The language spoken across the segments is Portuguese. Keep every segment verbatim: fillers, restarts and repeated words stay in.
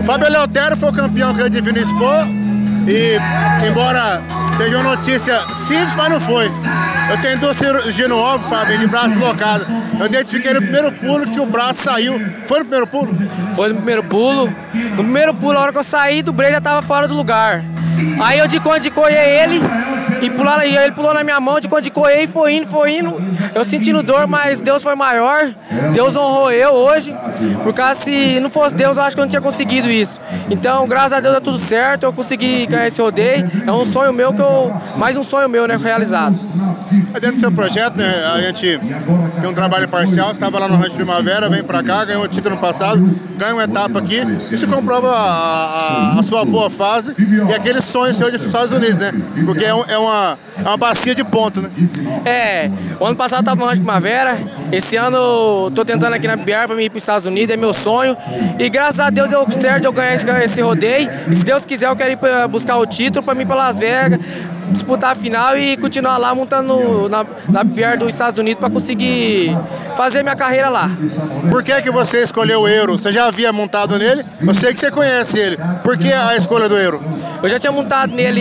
Fábio Eleutério foi o campeão aqui da Divina Expo e, embora seja uma notícia simples, mas não foi. Eu tenho duas cirurgias no ombro, Fábio, de braço locado. Eu identifiquei no primeiro pulo que o braço saiu. Foi no primeiro pulo? Foi no primeiro pulo. No primeiro pulo, a hora que eu saí do break, já tava fora do lugar. Aí eu de quando de coiei ele, e, pular, e ele pulou na minha mão, de quando de coiei, e foi indo, foi indo. Eu sentindo dor, mas Deus foi maior. Deus honrou eu hoje. Por causa, se não fosse Deus, eu acho que eu não tinha conseguido isso. Então, graças a Deus, deu tudo certo. Eu consegui ganhar esse rodeio. É um sonho meu, que eu, mais um sonho meu, né, realizado. Dentro do seu projeto, né, a gente tem um trabalho parcial. Você estava lá no Rancho Primavera, vem pra cá, ganhou o título no passado, ganha uma etapa aqui. Isso comprova a, a, a sua boa fase e aquele sonho seu de Estados Unidos, né? Porque é, um, é, uma, é uma bacia de ponto, né? É, o ano passado eu estava no Rancho Primavera, esse ano estou tentando aqui na B R para ir para os Estados Unidos, é meu sonho. E graças a Deus deu certo eu ganhar esse, esse rodeio. E se Deus quiser, eu quero ir pra buscar o título para ir para Las Vegas, disputar a final e continuar lá montando na, na B R dos Estados Unidos para conseguir fazer minha carreira lá. Por que que você escolheu o Euro? Você já havia montado nele? Eu sei que você conhece ele. Por que a escolha do Euro? Eu já tinha montado nele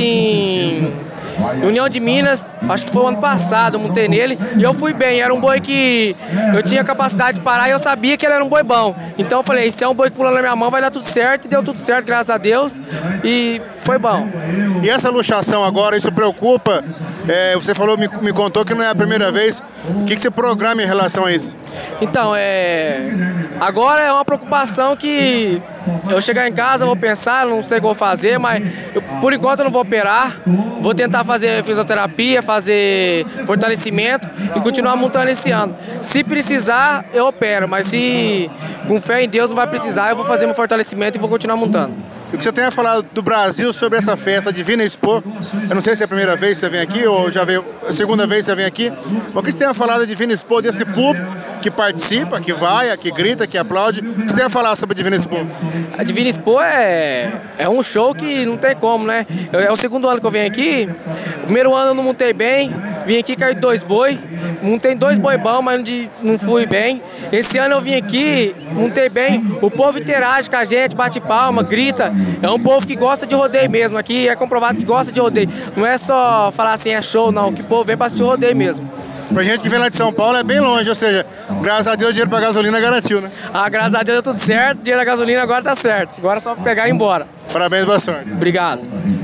em União de Minas, acho que foi o ano passado, eu montei nele e eu fui bem. Era um boi que eu tinha capacidade de parar e eu sabia que ele era um boi bom. Então eu falei, se é um boi que pula na minha mão, vai dar tudo certo. E deu tudo certo, graças a Deus, e foi bom. E essa luxação agora, isso preocupa? É, você falou, me, me contou que não é a primeira vez. O que, que você programa em relação a isso? Então, é... agora é uma preocupação que eu chegar em casa, vou pensar, não sei o que vou fazer, mas eu, por enquanto eu não vou operar. Vou tentar fazer fisioterapia, fazer fortalecimento e continuar montando esse ano. Se precisar, eu opero, mas se com fé em Deus não vai precisar, eu vou fazer meu fortalecimento e vou continuar montando. O que você tem a falar do Brasil sobre essa festa Divina Expo? Eu não sei se é a primeira vez que você vem aqui ou já veio a segunda vez que você vem aqui. O que você tem a falar da Divina Expo, desse público que participa, que vai, que grita, que aplaude? O que você tem a falar sobre a Divina Expo? A Divina Expo é, é um show que não tem como, né? É o segundo ano que eu venho aqui. O primeiro ano eu não montei bem, vim aqui cair dois boi, montei dois boi bons, mas não fui bem. Esse ano eu vim aqui, montei bem, o povo interage com a gente, bate palma, grita. É um povo que gosta de rodeio mesmo, aqui é comprovado que gosta de rodeio. Não é só falar assim, é show, não, que o povo vem pra assistir rodeio mesmo. Pra gente que vem lá de São Paulo é bem longe, ou seja, graças a Deus o dinheiro pra gasolina garantiu, né? Ah, graças a Deus deu tudo certo, dinheiro da gasolina agora tá certo. Agora é só pegar e ir embora. Parabéns, boa sorte. Obrigado.